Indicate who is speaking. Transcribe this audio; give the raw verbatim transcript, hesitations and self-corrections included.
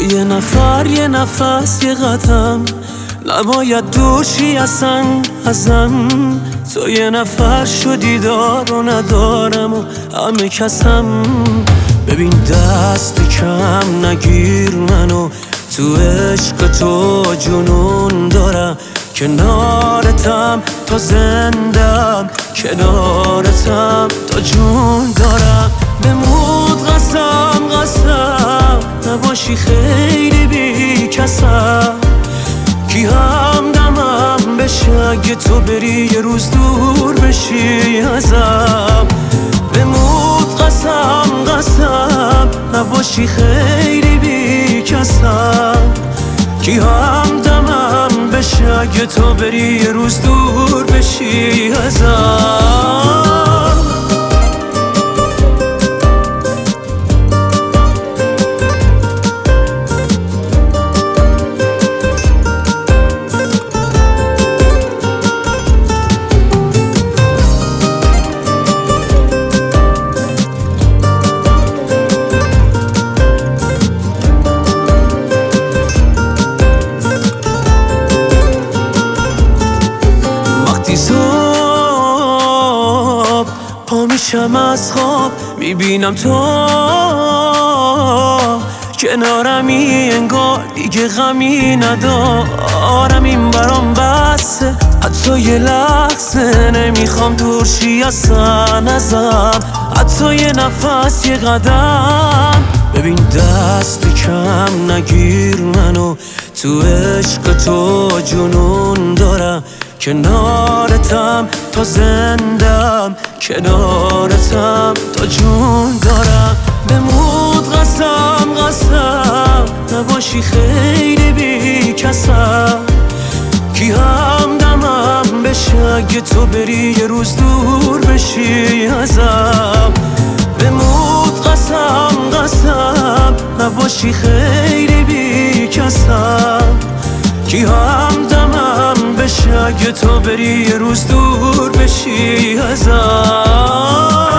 Speaker 1: یه نفر یه نفس یه قدم نباید دورشی اصلا ازم. تو یه نفر شدی دار و ندارم و همه کسم. ببین دست کم نگیر منو، تو عشق تو جنون دارم. کنارتم تا زندم، کنارتم تا جون دارم. بمود قسم قسم نباشی خیلی بی کسم. کی همدمم بشه اگه تو بری یه روز دور بشی ازم. بمود قسم قسم نباشی خیلی بی کسم. کی همدمم بشه اگه تو بری یه روز دور بشی ازم. پا میشم از خواب میبینم تو کنارمی، انگار دیگه غمی ندارم. این برام بسه حتی یه لحظه نمیخوام دورشی اصلا ازم. حتی یه نفس یه قدم. ببین دست کم نگیر منو، تو عشق تو جنون دارم. کنارتم تا زندم، کنارتم تا جون دارم. بمود قسم قسم نباشی خیلی بی کسم. کی همدمم بشه اگه تو بری یه روز دور بشی ازم. بمود قسم قسم نباشی خیلی بی کسم. کی همدمم بشه اگه تو بری یه روز دور بشی ازم.